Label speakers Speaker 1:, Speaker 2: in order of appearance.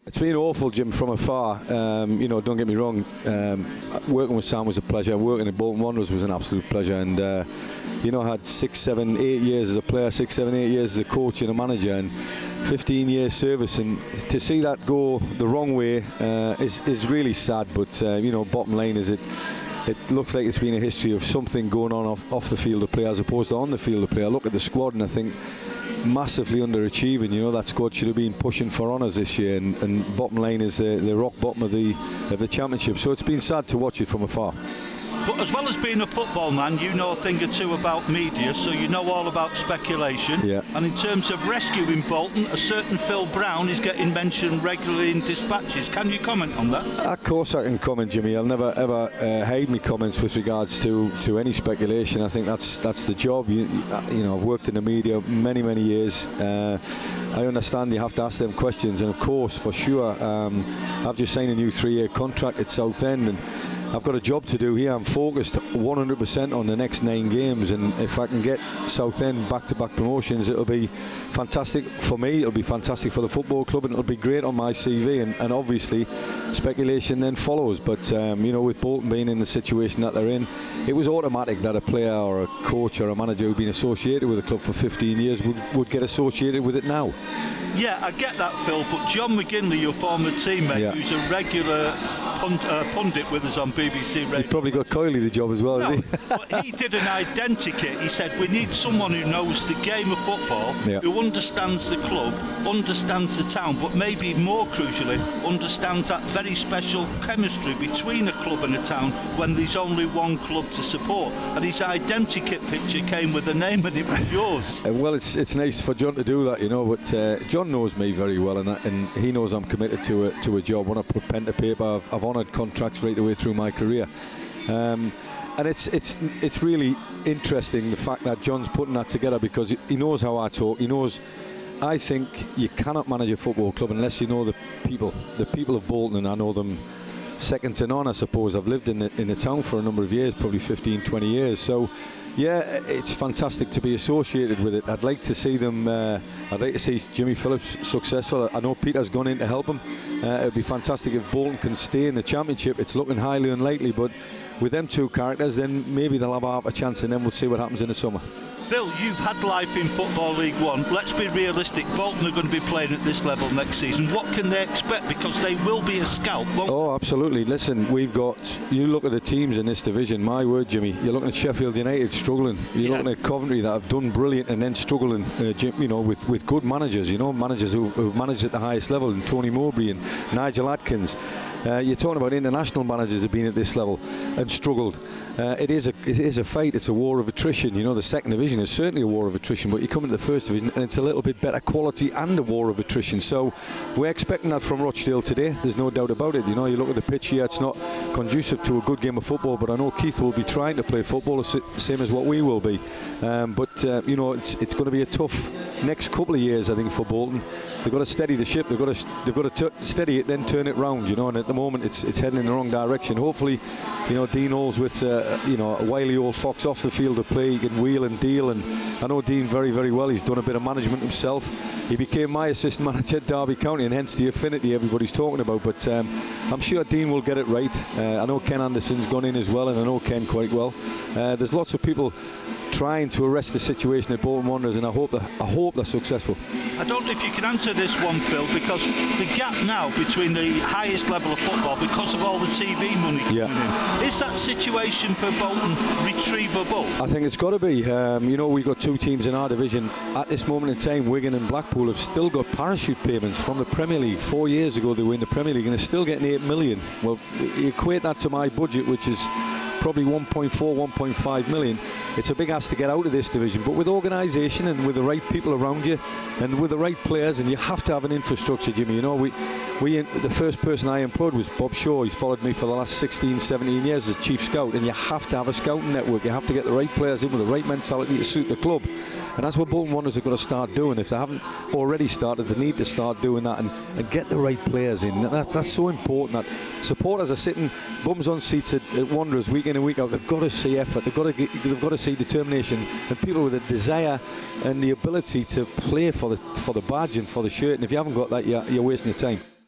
Speaker 1: It's been awful, Jim, from afar. Don't get me wrong. Working with Sam was a pleasure. Working at Bolton Wanderers was an absolute pleasure. And I had 6, 7, 8 years as a player, 6, 7, 8 years as a coach and a manager, and 15 years service. And to see that go the wrong way is really sad. But bottom line is it looks like it's been a history of something going on off the field of play as opposed to on the field of play. I look at the squad and I think massively underachieving. That squad should have been pushing for honours this year, and bottom line is the rock bottom of the championship. So it's been sad to watch it from afar.
Speaker 2: But as well as being a football man, you know a thing or two about media, so you know all about speculation.
Speaker 1: Yeah.
Speaker 2: And in terms of rescuing Bolton, a certain Phil Brown is getting mentioned regularly in dispatches. Can you comment on that?
Speaker 1: Of course I can comment, Jimmy. I'll never ever hide my comments with regards to any speculation. I think that's the job. I've worked in the media many years. I understand you have to ask them questions, and of course, for sure, I've just signed a new 3-year contract at Southend, and I've got a job to do here. I'm focused 100% on the next 9 games, and if I can get Southend back-to-back promotions, it'll be fantastic for me, it'll be fantastic for the football club, and it'll be great on my CV, and obviously speculation then follows. But with Bolton being in the situation that they're in, it was automatic that a player or a coach or a manager who'd been associated with the club for 15 years would get associated with it now.
Speaker 2: Yeah, I get that, Phil, but John McGinley, your former teammate, who's a regular pundit with us on BBC Radio.
Speaker 1: He probably got Coyley the job as well,
Speaker 2: no,
Speaker 1: didn't he?
Speaker 2: But he did an identikit. He said, we need someone who knows the game of football, who understands the club, understands the town, but maybe more crucially, understands that very special chemistry between a club and a town when there's only one club to support. And his identikit picture came with a name, and it was yours.
Speaker 1: Well, it's nice for John to do that, but John knows me very well, and he knows I'm committed to a job. When I put pen to paper, I've honoured contracts right the way through my career, and it's really interesting the fact that John's putting that together, because he knows how I talk. He knows I think you cannot manage a football club unless you know the people of Bolton, and I know them second to none, I suppose. I've lived in the town for a number of years, probably 15, 20 years, so yeah, it's fantastic to be associated with it. I'd like to see them, I'd like to see Jimmy Phillips successful. I know Peter's gone in to help him. It'd be fantastic if Bolton can stay in the championship. It's looking highly unlikely, but with them two characters, then maybe they'll have half a chance, and then we'll see what happens in the summer.
Speaker 2: Phil, you've had life in Football League One. Let's be realistic. Bolton are going to be playing at this level next season. What can they expect? Because they will be a scalp.
Speaker 1: Oh, absolutely. Listen, you look at the teams in this division, my word, Jimmy, you're looking at Sheffield United struggling. You're looking at Coventry that have done brilliant and then struggling, with good managers, managers who've managed at the highest level, and Tony Mowbray and Nigel Adkins. You're talking about international managers who've been at this level and struggled. It is a fight. It's a war of attrition. The second division is certainly a war of attrition, but you come into the first division and it's a little bit better quality and a war of attrition. So we're expecting that from Rochdale today. There's no doubt about it. You look at the pitch here, it's not conducive to a good game of football, but I know Keith will be trying to play football the same as what we will be. But it's going to be a tough next couple of years, I think, for Bolton. They've got to steady the ship. They've got to steady it, then turn it round. And at the moment it's heading in the wrong direction. Hopefully, Dean Allsworth, a wily old fox off the field of play. He can wheel and deal, and I know Dean very, very well. He's done a bit of management himself. He became my assistant manager at Derby County, and hence the affinity everybody's talking about. But I'm sure Dean will get it right. I know Ken Anderson's gone in as well, and I know Ken quite well. There's lots of people trying to arrest the situation at Bolton Wanderers, and I hope they're successful.
Speaker 2: I don't know if you can answer this one, Phil, because the gap now between the highest level of football, because of all the TV money coming in, is that situation for Bolton retrievable?
Speaker 1: I think it's got to be. We've got two teams in our division at this moment in time. Wigan and Blackpool have still got parachute payments from the Premier League. 4 years ago they were in the Premier League, and they're still getting 8 million. Well, you equate that to my budget, which is probably 1.4, 1.5 million. It's a big ask to get out of this division, but with organisation and with the right people around you and with the right players, and you have to have an infrastructure, Jimmy. The first person I employed was Bob Shaw. He's followed me for the last 16, 17 years as chief scout, and you have to have a scouting network. You have to get the right players in with the right mentality to suit the club, and that's what Bolton Wanderers are going to start doing. If they haven't already started, they need to start doing that and get the right players in. That's so important. That supporters are sitting bums on seats at Wanderers week in and week out. They've got to see effort. They've got to see determination, and people with a desire and the ability to play for the badge and for the shirt. And if you haven't got that, you're wasting your time.